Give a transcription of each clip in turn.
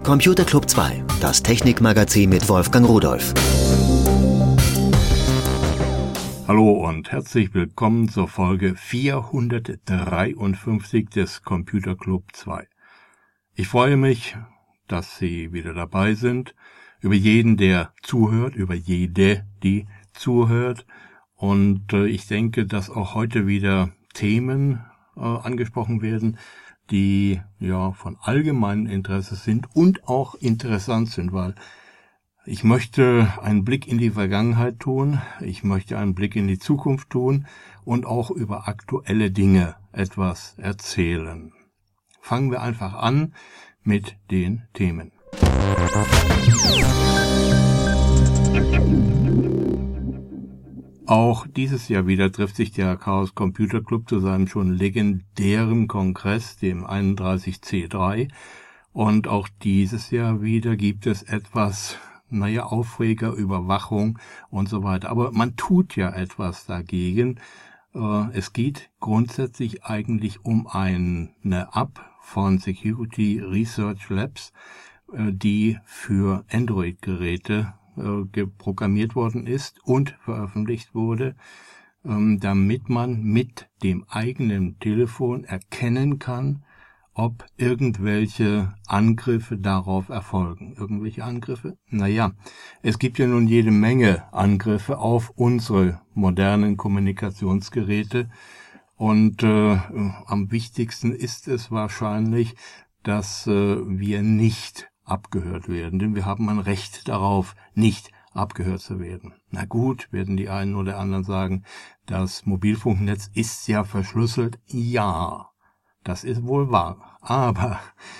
Computer Club 2, das Technikmagazin mit Wolfgang Rudolph. Hallo und herzlich willkommen zur Folge 453 des Computer Club 2. Ich freue mich, dass Sie wieder dabei sind, über jeden, der zuhört, über jede, die zuhört. Und ich denke, dass auch heute wieder Themen angesprochen werden, die ja von allgemeinem Interesse sind und auch interessant sind, weil ich möchte einen Blick in die Vergangenheit tun, ich möchte einen Blick in die Zukunft tun und auch über aktuelle Dinge etwas erzählen. Fangen wir einfach an mit den Themen. Auch dieses Jahr wieder trifft sich der Chaos Computer Club zu seinem schon legendären Kongress, dem 31C3. Und auch dieses Jahr wieder gibt es etwas, Aufreger, Überwachung und so weiter. Aber man tut ja etwas dagegen. Es geht grundsätzlich eigentlich um eine App von Security Research Labs, die für Android-Geräte programmiert worden ist und veröffentlicht wurde, damit man mit dem eigenen Telefon erkennen kann, ob irgendwelche Angriffe darauf erfolgen. Irgendwelche Angriffe? Es gibt ja nun jede Menge Angriffe auf unsere modernen Kommunikationsgeräte und am wichtigsten ist es wahrscheinlich, dass wir nicht abgehört werden, denn wir haben ein Recht darauf, nicht abgehört zu werden. Na gut, werden die einen oder anderen sagen, das Mobilfunknetz ist ja verschlüsselt. Ja, das ist wohl wahr. Aber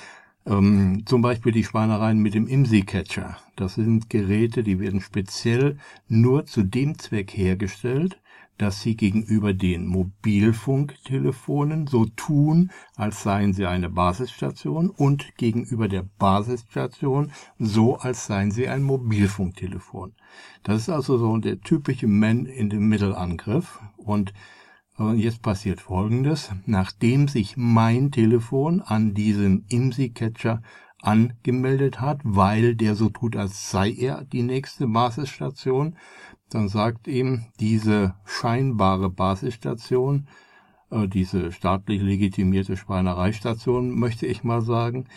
zum Beispiel die Schweinereien mit dem IMSI-Catcher. Das sind Geräte, die werden speziell nur zu dem Zweck hergestellt, dass sie gegenüber den Mobilfunktelefonen so tun, als seien sie eine Basisstation und gegenüber der Basisstation so, als seien sie ein Mobilfunktelefon. Das ist also so der typische Man-in-the-Middle-Angriff. Und jetzt passiert Folgendes. Nachdem sich mein Telefon an diesem IMSI-Catcher angemeldet hat, weil der so tut, als sei er die nächste Basisstation, dann sagt ihm diese scheinbare Basisstation, diese staatlich legitimierte Schweinereistation, möchte ich mal sagen,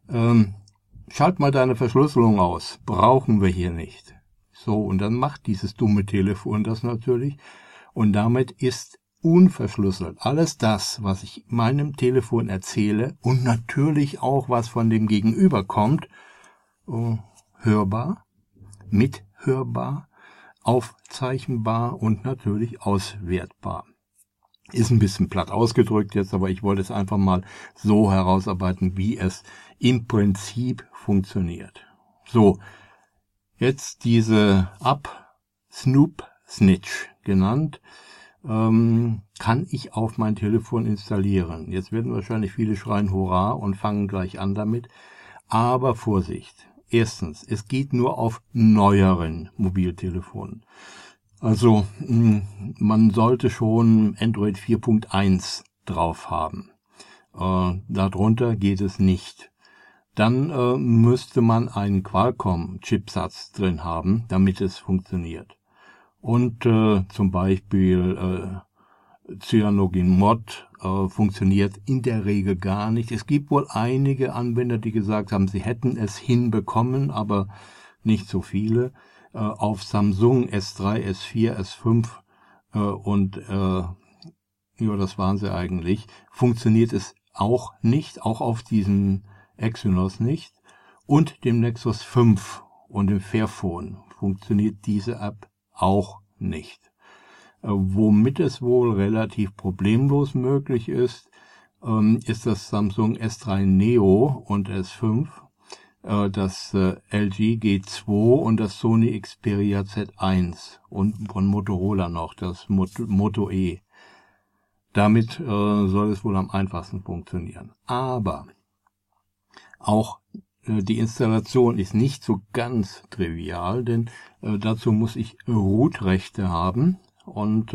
schalt mal deine Verschlüsselung aus, brauchen wir hier nicht. So, und dann macht dieses dumme Telefon das natürlich und damit ist unverschlüsselt alles das, was ich meinem Telefon erzähle und natürlich auch, was von dem Gegenüber kommt, hörbar, mithörbar, aufzeichnbar und natürlich auswertbar. Ist ein bisschen platt ausgedrückt jetzt, aber ich wollte es einfach mal so herausarbeiten, wie es im Prinzip funktioniert. So, jetzt diese App, Snoop Snitch genannt, kann ich auf mein Telefon installieren. Jetzt werden wahrscheinlich viele schreien Hurra und fangen gleich an damit. Aber Vorsicht! Erstens, es geht nur auf neueren Mobiltelefonen. Also man sollte schon Android 4.1 drauf haben. Darunter geht es nicht. Dann müsste man einen Qualcomm-Chipsatz drin haben, damit es funktioniert. Und zum Beispiel CyanogenMod funktioniert in der Regel gar nicht. Es gibt wohl einige Anwender, die gesagt haben, sie hätten es hinbekommen, aber nicht so viele. Auf Samsung S3, S4, S5 und das waren sie eigentlich, funktioniert es auch nicht, auch auf diesem Exynos nicht. Und dem Nexus 5 und dem Fairphone funktioniert diese App auch nicht. Womit es wohl relativ problemlos möglich ist, ist das Samsung S3 Neo und S5, das LG G2 und das Sony Xperia Z1 und von Motorola noch, das Moto E. Damit soll es wohl am einfachsten funktionieren. Aber auch die Installation ist nicht so ganz trivial, denn dazu muss ich Root-Rechte haben. Und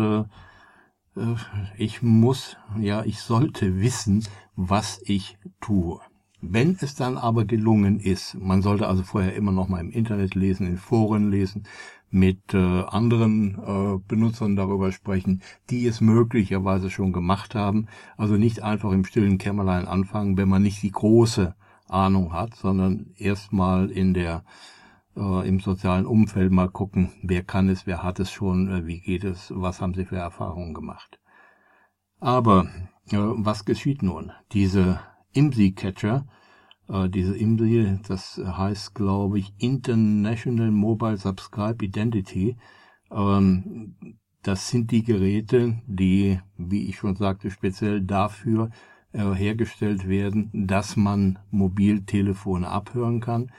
ich sollte wissen, was ich tue. Wenn es dann aber gelungen ist, man sollte also vorher immer noch mal im Internet lesen, in Foren lesen, mit anderen Benutzern darüber sprechen, die es möglicherweise schon gemacht haben. Also nicht einfach im stillen Kämmerlein anfangen, wenn man nicht die große Ahnung hat, sondern erstmal im sozialen Umfeld mal gucken, wer kann es, wer hat es schon, wie geht es, was haben sie für Erfahrungen gemacht. Aber was geschieht nun? Diese IMSI-Catcher, diese IMSI, das heißt, glaube ich, International Mobile Subscribe Identity. Das sind die Geräte, die, wie ich schon sagte, speziell dafür hergestellt werden, dass man Mobiltelefone abhören kann.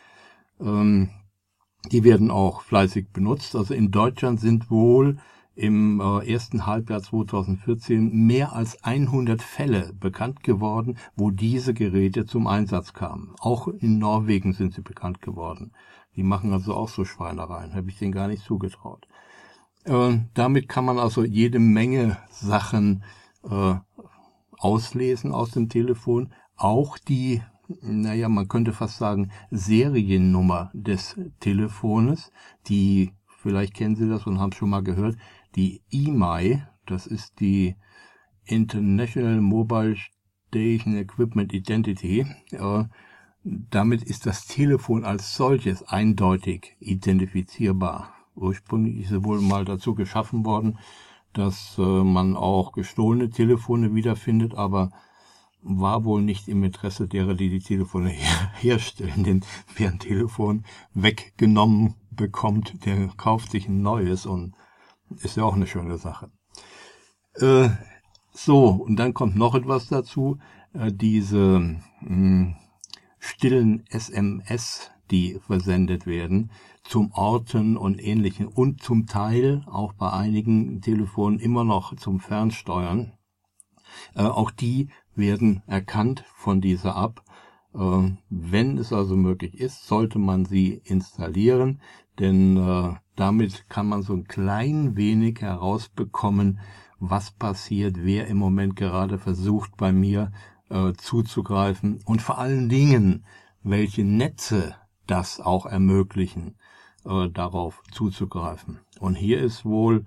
Die werden auch fleißig benutzt. Also in Deutschland sind wohl im ersten Halbjahr 2014 mehr als 100 Fälle bekannt geworden, wo diese Geräte zum Einsatz kamen. Auch in Norwegen sind sie bekannt geworden. Die machen also auch so Schweinereien, habe ich denen gar nicht zugetraut. Damit kann man also jede Menge Sachen auslesen aus dem Telefon. Auch die, man könnte fast sagen, Seriennummer des Telefones, die, vielleicht kennen Sie das und haben es schon mal gehört, die IMEI, das ist die International Mobile Station Equipment Identity. Damit ist das Telefon als solches eindeutig identifizierbar. Ursprünglich ist es wohl mal dazu geschaffen worden, dass man auch gestohlene Telefone wiederfindet, aber war wohl nicht im Interesse derer, die Telefone herstellen, denn wer ein Telefon weggenommen bekommt, der kauft sich ein neues und ist ja auch eine schöne Sache. Und dann kommt noch etwas dazu, diese stillen SMS, die versendet werden, zum Orten und Ähnlichem und zum Teil auch bei einigen Telefonen immer noch zum Fernsteuern. Auch die werden erkannt von dieser App. Wenn es also möglich ist, sollte man sie installieren, denn damit kann man so ein klein wenig herausbekommen, was passiert, wer im Moment gerade versucht, bei mir zuzugreifen und vor allen Dingen, welche Netze das auch ermöglichen, darauf zuzugreifen. Und hier ist wohl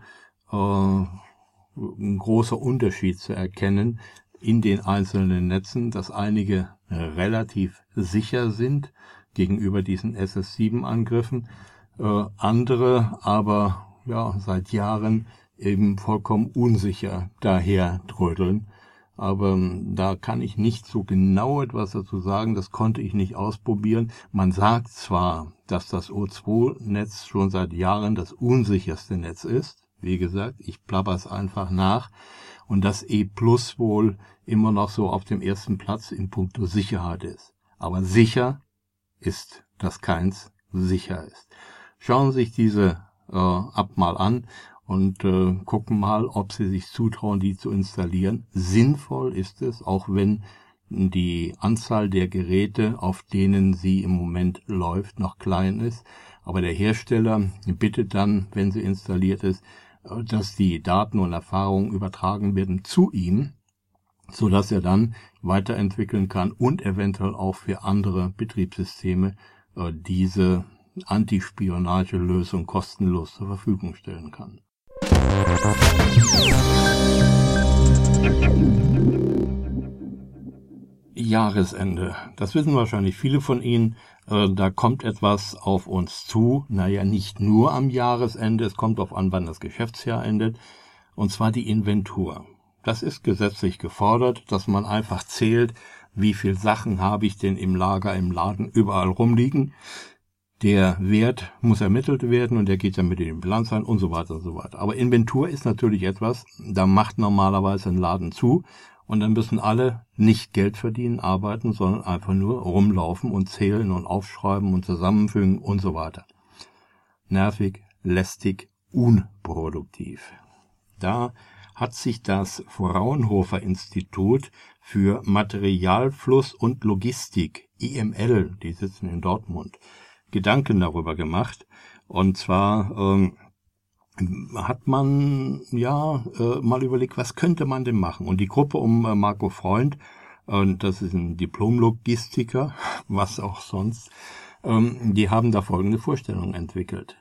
ein großer Unterschied zu erkennen in den einzelnen Netzen, dass einige relativ sicher sind gegenüber diesen SS7-Angriffen, andere aber seit Jahren eben vollkommen unsicher daher trödeln. Aber da kann ich nicht so genau etwas dazu sagen, das konnte ich nicht ausprobieren. Man sagt zwar, dass das O2-Netz schon seit Jahren das unsicherste Netz ist. Wie gesagt, ich plapper es einfach nach. Und das E+ wohl immer noch so auf dem ersten Platz in puncto Sicherheit ist. Aber sicher ist, dass keins sicher ist. Schauen Sie sich diese App mal an und gucken mal, ob Sie sich zutrauen, die zu installieren. Sinnvoll ist es, auch wenn die Anzahl der Geräte, auf denen sie im Moment läuft, noch klein ist. Aber der Hersteller bittet dann, wenn sie installiert ist, dass die Daten und Erfahrungen übertragen werden zu ihm, so dass er dann weiterentwickeln kann und eventuell auch für andere Betriebssysteme diese Antispionagelösung kostenlos zur Verfügung stellen kann. Jahresende. Das wissen wahrscheinlich viele von Ihnen. Da kommt etwas auf uns zu. Nicht nur am Jahresende. Es kommt darauf an, wann das Geschäftsjahr endet. Und zwar die Inventur. Das ist gesetzlich gefordert, dass man einfach zählt, wie viel Sachen habe ich denn im Lager, im Laden überall rumliegen. Der Wert muss ermittelt werden und der geht dann mit in die Bilanz ein und so weiter und so weiter. Aber Inventur ist natürlich etwas, da macht normalerweise ein Laden zu und dann müssen alle nicht Geld verdienen, arbeiten, sondern einfach nur rumlaufen und zählen und aufschreiben und zusammenfügen und so weiter. Nervig, lästig, unproduktiv. Da hat sich das Fraunhofer Institut für Materialfluss und Logistik, IML, die sitzen in Dortmund, Gedanken darüber gemacht. Und zwar hat man mal überlegt, was könnte man denn machen? Und die Gruppe um Marco Freund und das ist ein Diplom-Logistiker, was auch sonst, die haben da folgende Vorstellung entwickelt.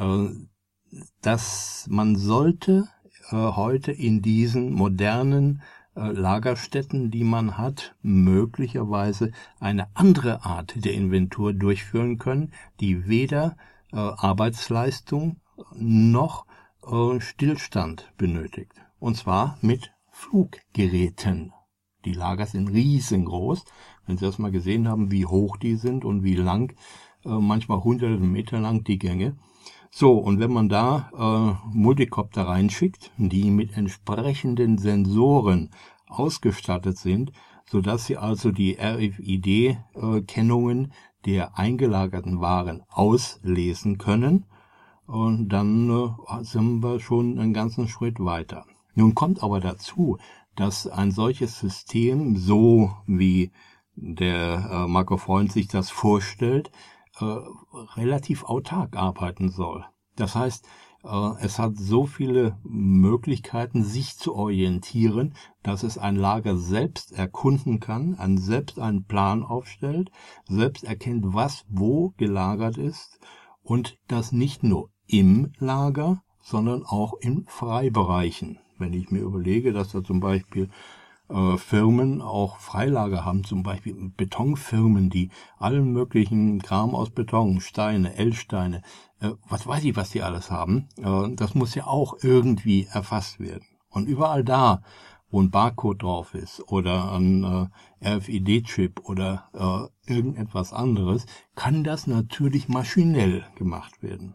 Dass man sollte heute in diesen modernen Lagerstätten, die man hat, möglicherweise eine andere Art der Inventur durchführen können, die weder Arbeitsleistung noch Stillstand benötigt. Und zwar mit Fluggeräten. Die Lager sind riesengroß. Wenn Sie das mal gesehen haben, wie hoch die sind und wie lang, manchmal hunderte Meter lang die Gänge. So, und wenn man da Multicopter reinschickt, die mit entsprechenden Sensoren ausgestattet sind, sodass sie also die RFID-Kennungen der eingelagerten Waren auslesen können, und dann sind wir schon einen ganzen Schritt weiter. Nun kommt aber dazu, dass ein solches System, so wie der Marco Freund sich das vorstellt, relativ autark arbeiten soll. Das heißt, es hat so viele Möglichkeiten, sich zu orientieren, dass es ein Lager selbst erkunden kann, selbst einen Plan aufstellt, selbst erkennt, was wo gelagert ist, und das nicht nur im Lager, sondern auch in Freibereichen. Wenn ich mir überlege, dass da zum Beispiel Firmen auch Freilager haben, zum Beispiel Betonfirmen, die allen möglichen Kram aus Beton, Steine, L-Steine, was weiß ich, was die alles haben, das muss ja auch irgendwie erfasst werden. Und überall da, wo ein Barcode drauf ist oder ein RFID-Chip oder irgendetwas anderes, kann das natürlich maschinell gemacht werden.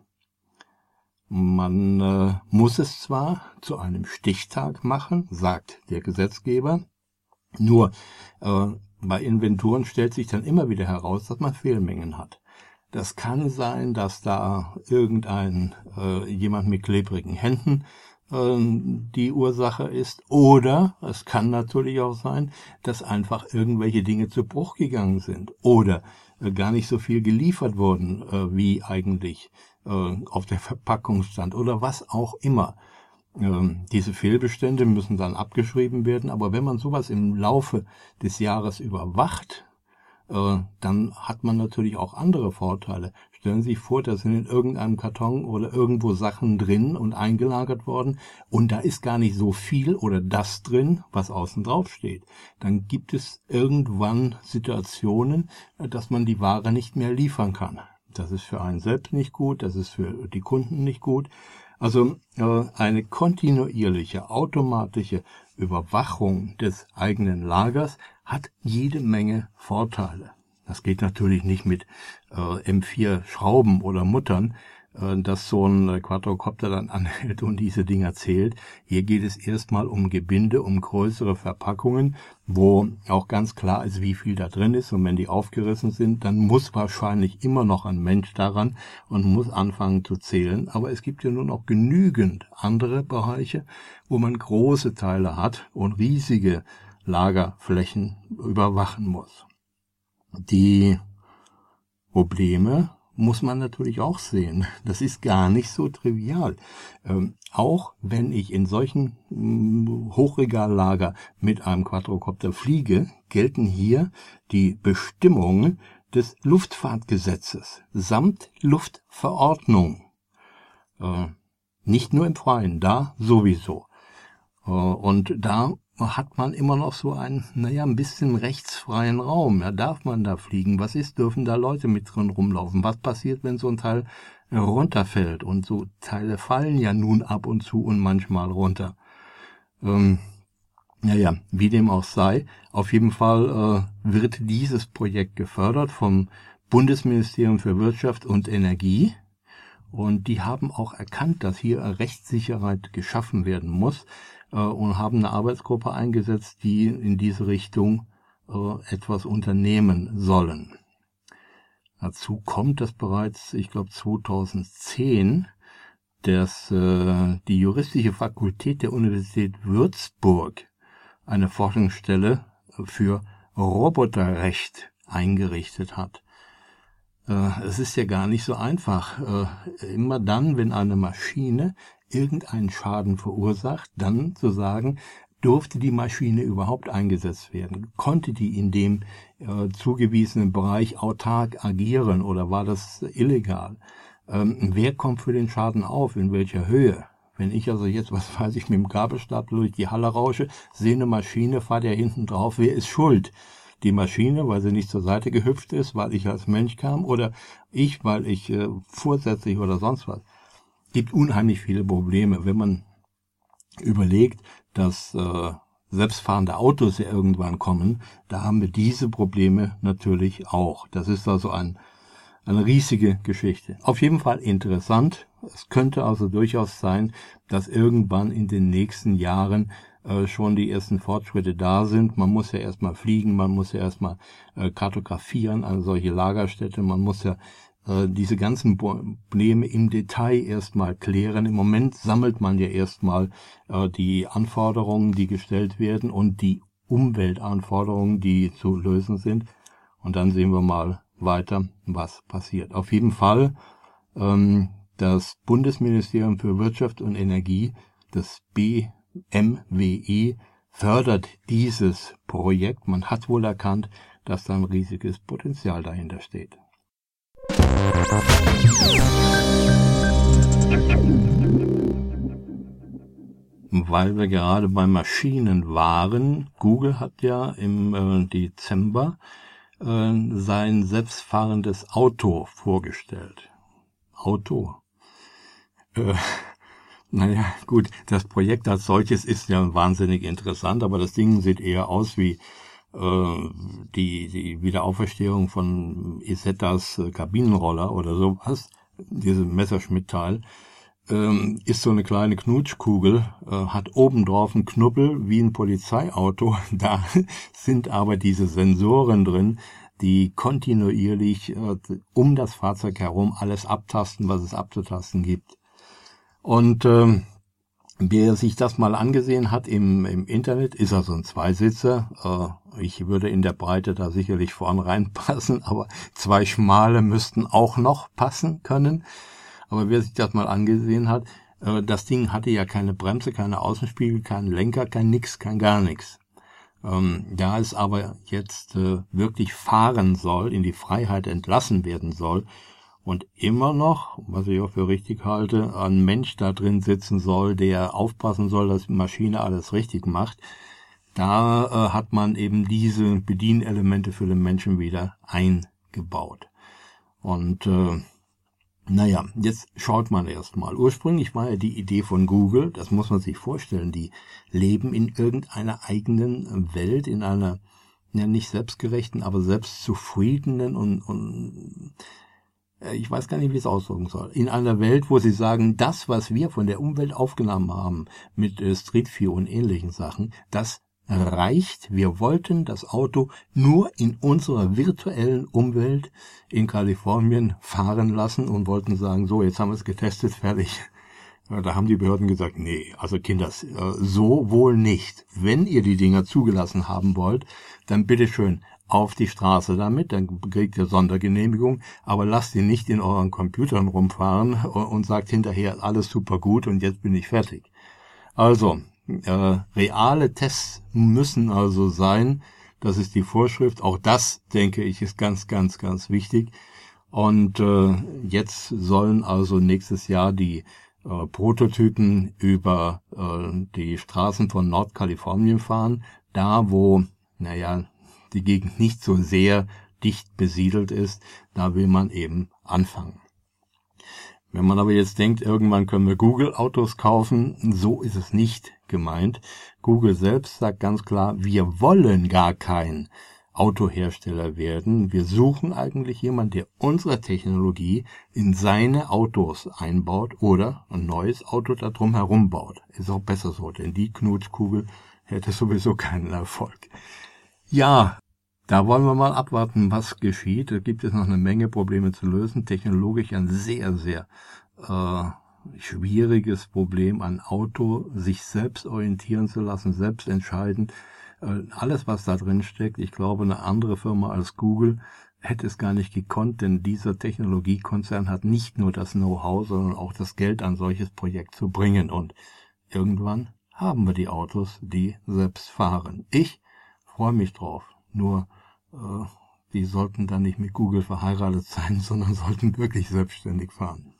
Man muss es zwar zu einem Stichtag machen, sagt der Gesetzgeber, nur bei Inventuren stellt sich dann immer wieder heraus, dass man Fehlmengen hat. Das kann sein, dass da jemand mit klebrigen Händen die Ursache ist, oder es kann natürlich auch sein, dass einfach irgendwelche Dinge zu Bruch gegangen sind oder gar nicht so viel geliefert wurden, wie eigentlich auf der Verpackung stand oder was auch immer. Diese Fehlbestände müssen dann abgeschrieben werden, aber wenn man sowas im Laufe des Jahres überwacht, dann hat man natürlich auch andere Vorteile. Stellen Sie sich vor, da sind in irgendeinem Karton oder irgendwo Sachen drin und eingelagert worden und da ist gar nicht so viel oder das drin, was außen drauf steht. Dann gibt es irgendwann Situationen, dass man die Ware nicht mehr liefern kann. Das ist für einen selbst nicht gut, das ist für die Kunden nicht gut. Also eine kontinuierliche, automatische Überwachung des eigenen Lagers hat jede Menge Vorteile. Das geht natürlich nicht mit M4 Schrauben oder Muttern, dass so ein Quadrocopter dann anhält und diese Dinger zählt. Hier geht es erstmal um Gebinde, um größere Verpackungen, wo auch ganz klar ist, wie viel da drin ist. Und wenn die aufgerissen sind, dann muss wahrscheinlich immer noch ein Mensch daran und muss anfangen zu zählen. Aber es gibt ja nur noch genügend andere Bereiche, wo man große Teile hat und riesige Lagerflächen überwachen muss. Die Probleme muss man natürlich auch sehen. Das ist gar nicht so trivial. Auch wenn ich in solchen Hochregallager mit einem Quadrocopter fliege, gelten hier die Bestimmungen des Luftfahrtgesetzes samt Luftverordnung. Nicht nur im Freien, da sowieso. Und da hat man immer noch so ein bisschen rechtsfreien Raum. Ja, darf man da fliegen? Was ist? Dürfen da Leute mit drin rumlaufen? Was passiert, wenn so ein Teil runterfällt? Und so Teile fallen ja nun ab und zu und manchmal runter. Wie dem auch sei, auf jeden Fall wird dieses Projekt gefördert vom Bundesministerium für Wirtschaft und Energie. Und die haben auch erkannt, dass hier Rechtssicherheit geschaffen werden muss, und haben eine Arbeitsgruppe eingesetzt, die in diese Richtung etwas unternehmen sollen. Dazu kommt, dass bereits, ich glaube 2010, die juristische Fakultät der Universität Würzburg eine Forschungsstelle für Roboterrecht eingerichtet hat. Es ist ja gar nicht so einfach. Immer dann, wenn eine Maschine irgendeinen Schaden verursacht, dann zu sagen, Durfte die Maschine überhaupt eingesetzt werden? Konnte die in dem zugewiesenen Bereich autark agieren oder war das illegal? Wer kommt für den Schaden auf? In welcher Höhe? Wenn ich also jetzt, was weiß ich, mit dem Gabelstapler durch die Halle rausche, sehe eine Maschine, fahrt ja hinten drauf, wer ist schuld? Die Maschine, weil sie nicht zur Seite gehüpft ist, weil ich als Mensch kam, oder ich, weil ich vorsätzlich oder sonst was. Gibt unheimlich viele Probleme, wenn man überlegt, dass selbstfahrende Autos ja irgendwann kommen, da haben wir diese Probleme natürlich auch. Das ist also eine riesige Geschichte. Auf jeden Fall interessant. Es könnte also durchaus sein, dass irgendwann in den nächsten Jahren schon die ersten Fortschritte da sind. Man muss ja erstmal fliegen, man muss ja erstmal kartografieren, eine solche Lagerstätte, man muss ja diese ganzen Probleme im Detail erstmal klären. Im Moment sammelt man ja erstmal die Anforderungen, die gestellt werden und die Umweltanforderungen, die zu lösen sind. Und dann sehen wir mal weiter, was passiert. Auf jeden Fall das Bundesministerium für Wirtschaft und Energie, das BMWI, fördert dieses Projekt. Man hat wohl erkannt, dass da ein riesiges Potenzial dahinter steht. Weil wir gerade bei Maschinen waren, Google hat ja im Dezember sein selbstfahrendes Auto vorgestellt. Auto. Naja, gut, das Projekt als solches ist ja wahnsinnig interessant, aber das Ding sieht eher aus wie die Wiederauferstehung von Isettas Kabinenroller oder sowas, diese Messerschmitt-Teil, ist so eine kleine Knutschkugel, hat obendrauf einen Knubbel wie ein Polizeiauto. Da sind aber diese Sensoren drin, die kontinuierlich um das Fahrzeug herum alles abtasten, was es abzutasten gibt. Und wer sich das mal angesehen hat im Internet, ist also ein Zweisitzer. Ich würde in der Breite da sicherlich vorn reinpassen, aber zwei schmale müssten auch noch passen können. Aber wer sich das mal angesehen hat, das Ding hatte ja keine Bremse, keine Außenspiegel, keinen Lenker, kein nix, kein gar nichts. Da es aber jetzt wirklich fahren soll, in die Freiheit entlassen werden soll, und immer noch, was ich auch für richtig halte, ein Mensch da drin sitzen soll, der aufpassen soll, dass die Maschine alles richtig macht, da hat man eben diese Bedienelemente für den Menschen wieder eingebaut. Und naja, jetzt schaut man erstmal. Ursprünglich war ja die Idee von Google, das muss man sich vorstellen, die leben in irgendeiner eigenen Welt, in einer, ja nicht selbstgerechten, aber selbstzufriedenen und ich weiß gar nicht, wie es ausdrücken soll. In einer Welt, wo sie sagen, das, was wir von der Umwelt aufgenommen haben, mit Street View und ähnlichen Sachen, das reicht. Wir wollten das Auto nur in unserer virtuellen Umwelt in Kalifornien fahren lassen und wollten sagen, so, jetzt haben wir es getestet, fertig. Da haben die Behörden gesagt, nee, also Kinders, so wohl nicht. Wenn ihr die Dinger zugelassen haben wollt, dann bitteschön auf die Straße damit, dann kriegt ihr Sondergenehmigung, aber lasst ihn nicht in euren Computern rumfahren und sagt hinterher, alles super gut und jetzt bin ich fertig. Also, reale Tests müssen also sein, das ist die Vorschrift, auch das, denke ich, ist ganz, ganz, ganz wichtig. Und jetzt sollen also nächstes Jahr die Prototypen über die Straßen von Nordkalifornien fahren, da wo, naja, die Gegend nicht so sehr dicht besiedelt ist, da will man eben anfangen. Wenn man aber jetzt denkt, irgendwann können wir Google-Autos kaufen, so ist es nicht gemeint. Google selbst sagt ganz klar, wir wollen gar kein Autohersteller werden. Wir suchen eigentlich jemanden, der unsere Technologie in seine Autos einbaut oder ein neues Auto da drum herum baut. Ist auch besser so, denn die Knutschkugel hätte sowieso keinen Erfolg. Ja, da wollen wir mal abwarten, was geschieht. Da gibt es noch eine Menge Probleme zu lösen. Technologisch ein sehr, sehr schwieriges Problem, ein Auto sich selbst orientieren zu lassen, selbst entscheiden. Alles, was da drin steckt, ich glaube, eine andere Firma als Google hätte es gar nicht gekonnt, denn dieser Technologiekonzern hat nicht nur das Know-how, sondern auch das Geld, ein solches Projekt zu bringen. Und irgendwann haben wir die Autos, die selbst fahren. Ich freue mich drauf. Nur, die sollten dann nicht mit Google verheiratet sein, sondern sollten wirklich selbstständig fahren.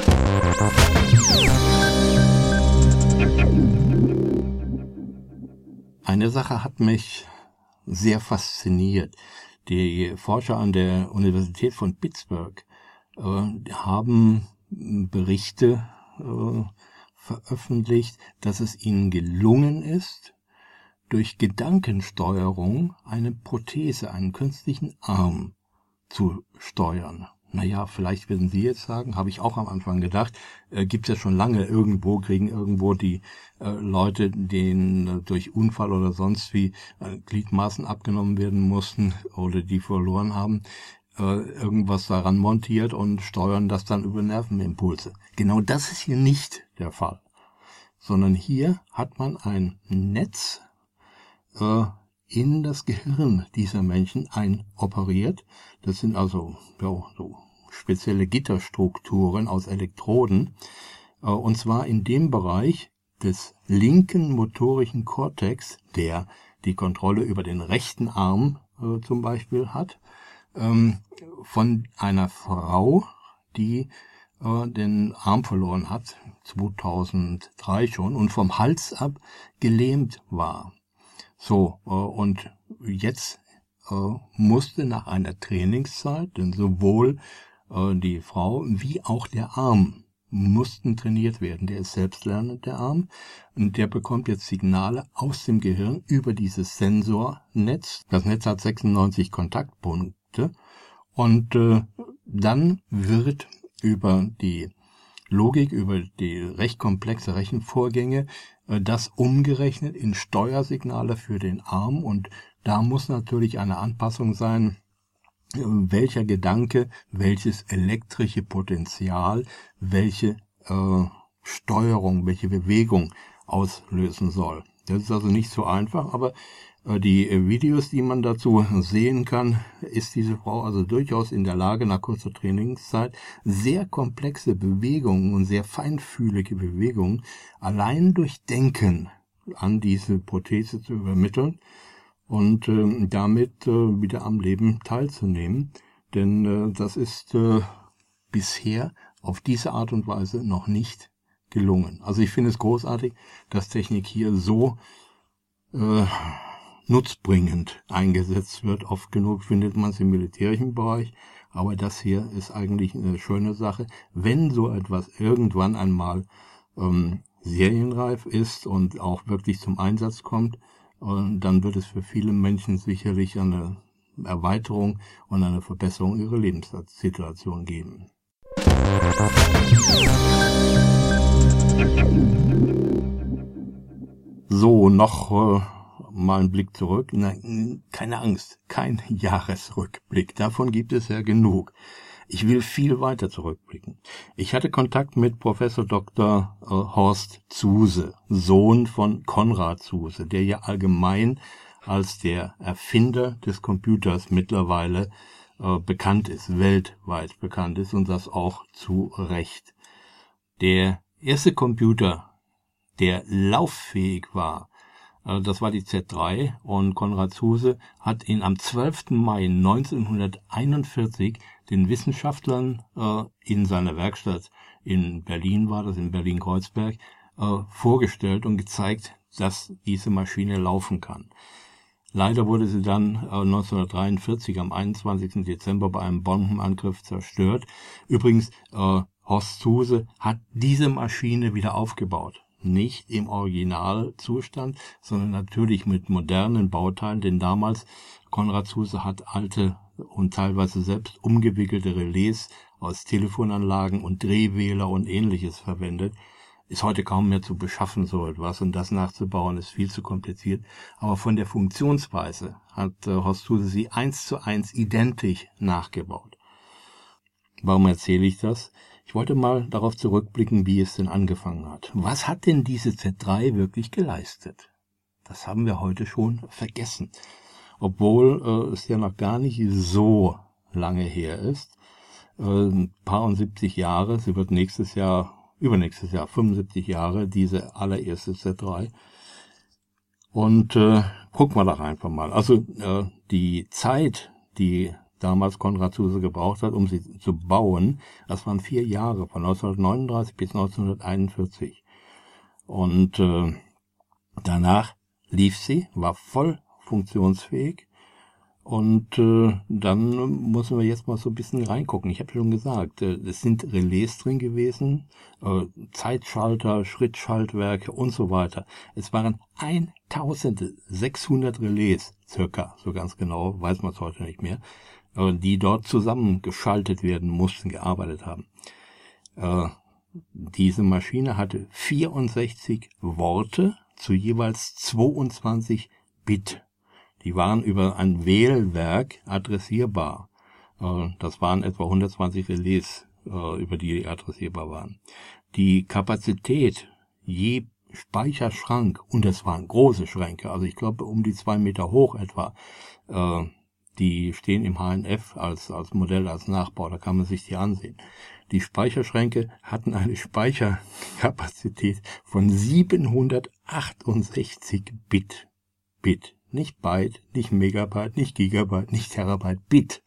Eine Sache hat mich sehr fasziniert. Die Forscher an der Universität von Pittsburgh haben Berichte veröffentlicht, dass es ihnen gelungen ist, durch Gedankensteuerung eine Prothese, einen künstlichen Arm zu steuern. Naja, vielleicht werden Sie jetzt sagen, habe ich auch am Anfang gedacht, gibt es ja schon lange kriegen irgendwo die Leute, denen durch Unfall oder sonst wie Gliedmaßen abgenommen werden mussten oder die verloren haben, irgendwas daran montiert und steuern das dann über Nervenimpulse. Genau das ist hier nicht der Fall, sondern hier hat man ein Netz in das Gehirn dieser Menschen einoperiert. Das sind also so spezielle Gitterstrukturen aus Elektroden, und zwar in dem Bereich des linken motorischen Kortex, der die Kontrolle über den rechten Arm zum Beispiel hat, von einer Frau, die den Arm verloren hat, 2003 schon, und vom Hals ab gelähmt war. So, und jetzt musste nach einer Trainingszeit, denn sowohl die Frau wie auch der Arm mussten trainiert werden. Der ist selbstlernend, der Arm, und der bekommt jetzt Signale aus dem Gehirn über dieses Sensornetz. Das Netz hat 96 Kontaktpunkte und dann wird über die Logik, über die recht komplexe Rechenvorgänge das umgerechnet in Steuersignale für den Arm, und da muss natürlich eine Anpassung sein, welcher Gedanke, welches elektrische Potenzial, welche Steuerung, welche Bewegung auslösen soll. Das ist also nicht so einfach, aber die Videos, die man dazu sehen kann, ist diese Frau also durchaus in der Lage, nach kurzer Trainingszeit sehr komplexe Bewegungen und sehr feinfühlige Bewegungen allein durch Denken an diese Prothese zu übermitteln und damit wieder am Leben teilzunehmen. Denn das ist bisher auf diese Art und Weise noch nicht gelungen. Also ich finde es großartig, dass Technik hier so nutzbringend eingesetzt wird. Oft genug findet man es im militärischen Bereich, aber das hier ist eigentlich eine schöne Sache. Wenn so etwas irgendwann einmal serienreif ist und auch wirklich zum Einsatz kommt, dann wird es für viele Menschen sicherlich eine Erweiterung und eine Verbesserung ihrer Lebenssituation geben. So, noch mal einen Blick zurück. Nein, keine Angst, kein Jahresrückblick. Davon gibt es ja genug. Ich will viel weiter zurückblicken. Ich hatte Kontakt mit Professor Dr. Horst Zuse, Sohn von Konrad Zuse, der ja allgemein als der Erfinder des Computers mittlerweile bekannt ist, weltweit bekannt ist, und das auch zu Recht. Der erste Computer, der lauffähig war, das war die Z3, und Konrad Zuse hat ihn am 12. Mai 1941 den Wissenschaftlern in seiner Werkstatt in Berlin, war das in Berlin-Kreuzberg, vorgestellt und gezeigt, dass diese Maschine laufen kann. Leider wurde sie dann 1943 am 21. Dezember bei einem Bombenangriff zerstört. Übrigens, Horst Zuse hat diese Maschine wieder aufgebaut. Nicht im Originalzustand, sondern natürlich mit modernen Bauteilen, denn damals, Konrad Zuse hat alte und teilweise selbst umgewickelte Relais aus Telefonanlagen und Drehwähler und Ähnliches verwendet. Ist heute kaum mehr zu beschaffen, so etwas, und das nachzubauen ist viel zu kompliziert. Aber von der Funktionsweise hat Horst Zuse sie 1:1 identisch nachgebaut. Warum erzähle ich das? Ich wollte mal darauf zurückblicken, wie es denn angefangen hat. Was hat denn diese Z3 wirklich geleistet? Das haben wir heute schon vergessen. Obwohl es ja noch gar nicht so lange her ist. Paar und 70 Jahre. Sie wird nächstes Jahr übernächstes Jahr 75 Jahre, diese allererste Z3. Und gucken wir doch einfach mal. Also die Zeit, die damals Konrad Zuse gebraucht hat, um sie zu bauen, das waren 4 Jahre, von 1939 bis 1941. Und danach lief sie, war voll funktionsfähig. Und dann müssen wir jetzt mal so ein bisschen reingucken. Ich habe schon gesagt, es sind Relais drin gewesen, Zeitschalter, Schrittschaltwerke und so weiter. Es waren 1600 Relais, circa, so ganz genau, weiß man es heute nicht mehr, die dort zusammengeschaltet werden mussten, gearbeitet haben. Diese Maschine hatte 64 Worte zu jeweils 22 Bit. Die waren über ein Wählwerk adressierbar. Das waren etwa 120 Relais, über die adressierbar waren. Die Kapazität je Speicherschrank, und es waren große Schränke, also ich glaube um die 2 Meter hoch etwa, die stehen im HNF als Modell, als Nachbau, da kann man sich die ansehen. Die Speicherschränke hatten eine Speicherkapazität von 768 Bit. Nicht Byte, nicht Megabyte, nicht Gigabyte, nicht Terabyte, Bit.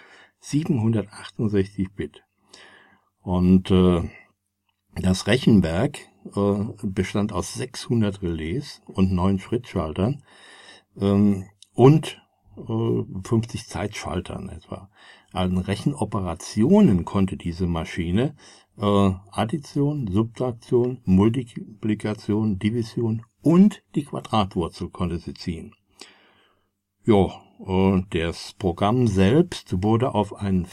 768 Bit. Und das Rechenwerk bestand aus 600 Relais und 9 Schrittschaltern und 50 Zeitschaltern etwa. An Rechenoperationen konnte diese Maschine Addition, Subtraktion, Multiplikation, Division und die Quadratwurzel konnte sie ziehen. Ja, das Programm selbst wurde auf einen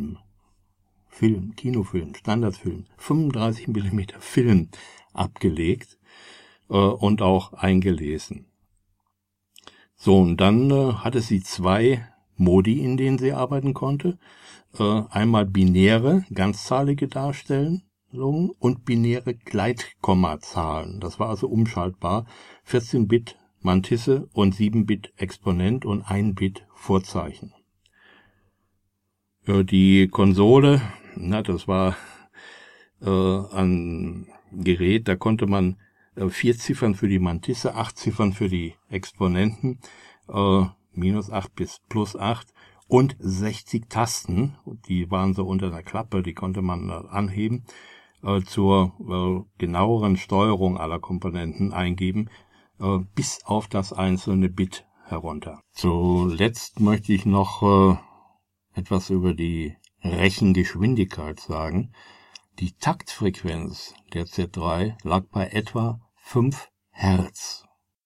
Kinofilm, Standardfilm, 35 mm Film abgelegt und auch eingelesen. So, und dann hatte sie 2 Modi, in denen sie arbeiten konnte. Einmal binäre, ganzzahlige Darstellungen und binäre Gleitkommazahlen. Das war also umschaltbar. 14-Bit Mantisse und 7-Bit Exponent und 1-Bit Vorzeichen. Die Konsole, das war ein Gerät, da konnte man 4 Ziffern für die Mantisse, 8 Ziffern für die Exponenten, -8 bis +8 und 60 Tasten, die waren so unter der Klappe, die konnte man anheben, zur genaueren Steuerung aller Komponenten eingeben, bis auf das einzelne Bit herunter. Zuletzt möchte ich noch etwas über die Rechengeschwindigkeit sagen. Die Taktfrequenz der Z3 lag bei etwa 5 Hertz.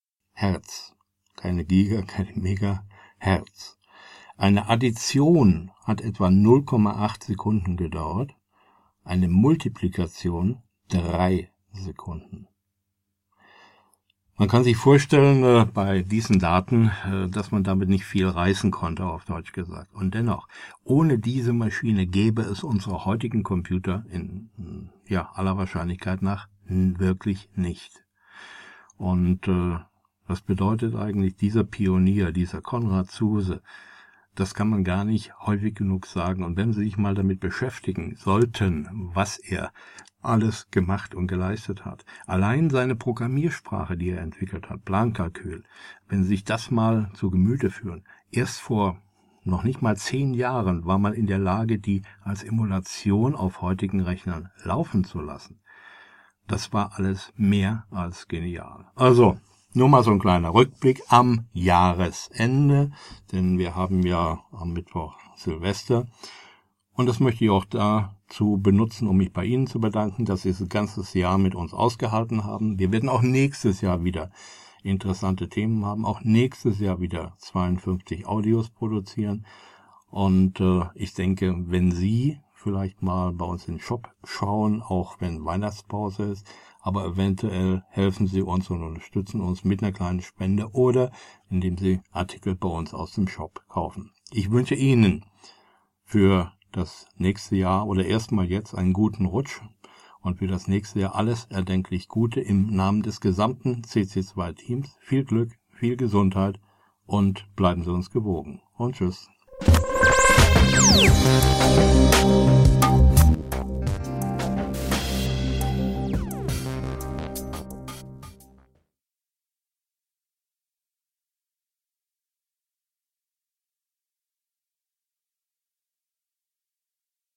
Keine Giga, keine Mega, Hertz. Eine Addition hat etwa 0,8 Sekunden gedauert, eine Multiplikation 3 Sekunden. Man kann sich vorstellen, bei diesen Daten, dass man damit nicht viel reißen konnte, auf Deutsch gesagt. Und dennoch, ohne diese Maschine gäbe es unsere heutigen Computer in aller Wahrscheinlichkeit nach wirklich nicht. Und das bedeutet eigentlich, dieser Pionier, dieser Konrad Zuse, das kann man gar nicht häufig genug sagen. Und wenn Sie sich mal damit beschäftigen sollten, was er alles gemacht und geleistet hat, allein seine Programmiersprache, die er entwickelt hat, Plankalkül, wenn Sie sich das mal zu Gemüte führen, erst vor noch nicht mal 10 Jahren war man in der Lage, die als Emulation auf heutigen Rechnern laufen zu lassen. Das war alles mehr als genial. Also, nur mal so ein kleiner Rückblick am Jahresende, denn wir haben ja am Mittwoch Silvester. Und das möchte ich auch dazu benutzen, um mich bei Ihnen zu bedanken, dass Sie das ganze Jahr mit uns ausgehalten haben. Wir werden auch nächstes Jahr wieder interessante Themen haben, auch nächstes Jahr wieder 52 Audios produzieren. Und ich denke, wenn Sie vielleicht mal bei uns in den Shop schauen, auch wenn Weihnachtspause ist, aber eventuell helfen Sie uns und unterstützen uns mit einer kleinen Spende oder indem Sie Artikel bei uns aus dem Shop kaufen. Ich wünsche Ihnen für das nächste Jahr oder erstmal jetzt einen guten Rutsch und für das nächste Jahr alles erdenklich Gute im Namen des gesamten CC2-Teams. Viel Glück, viel Gesundheit und bleiben Sie uns gewogen. Und tschüss.